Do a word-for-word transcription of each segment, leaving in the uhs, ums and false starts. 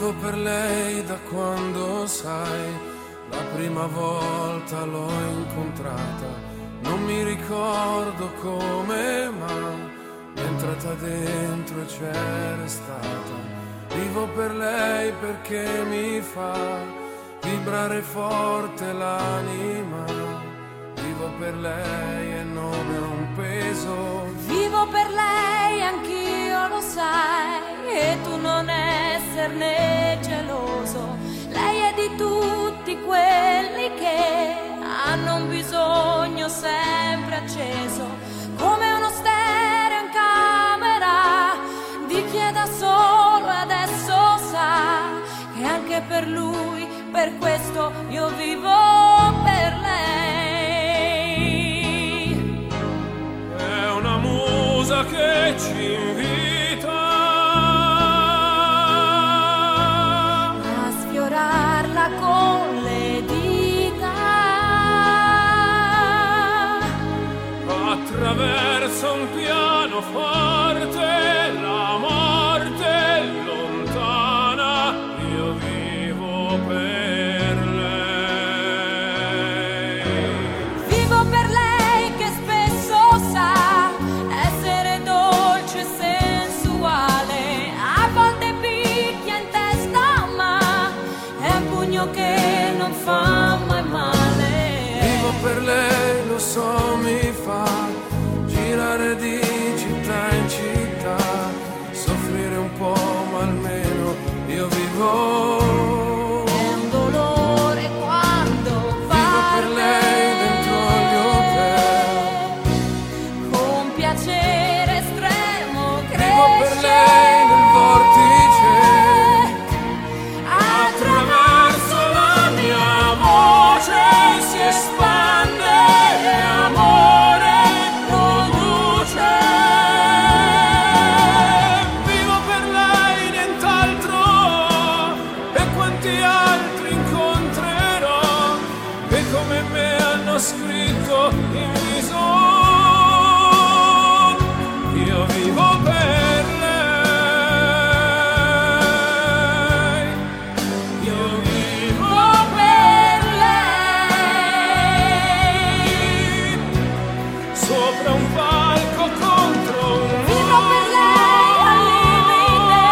Vivo per lei da quando, sai, la prima volta l'ho incontrata. Non mi ricordo come, ma è entrata dentro e c'è restata. Vivo per lei perché mi fa vibrare forte l'anima. Vivo per lei e non è un peso. Vivo per lei, anch'io lo sai, e tu non esserne geloso. Lei è di tutti quelli che hanno un bisogno sempre acceso, come uno stereo in camera di chi è da solo e adesso sa che anche per lui, per questo io vivo per lei. È una musa che ci invita a sfiorarla con le dita, attraverso un pianoforte, la morte è lontana, io vivo per lei. vivo per lei che spesso sa essere dolce e sensuale, a volte picchia in testa ma è un pugno che non fa mai male. Vivo per lei, lo so, mi fa girare di città in città, soffrire un po' ma almeno io vivo. È un dolore quando va Vivo per lei dentro agli hotel. con piacere estremo cresce. Vivo per lei nel vortice, attraverso la mia voce si espande e amore produce. Vivo per lei, nient'altro, e quanti altri incontrerò che come me hanno scritto in viso. Io vivo per lei, io vivo per lei, sopra un palco contro un Vivo per lei al limite,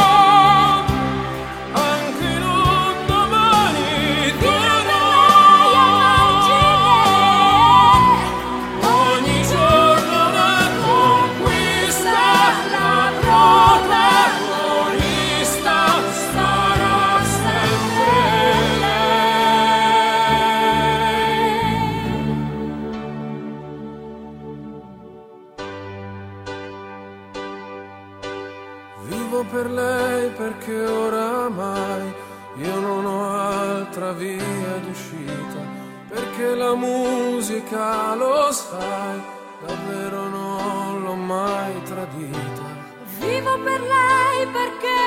anche in un domani vivo per duro. lei a margine, Ogni giorno una conquista, la protagonista sarà sempre lei. Vivo per lei perché oramai io non ho altra via d'uscita, perché la musica, lo sai, davvero non l'ho mai tradita. vivo per lei perché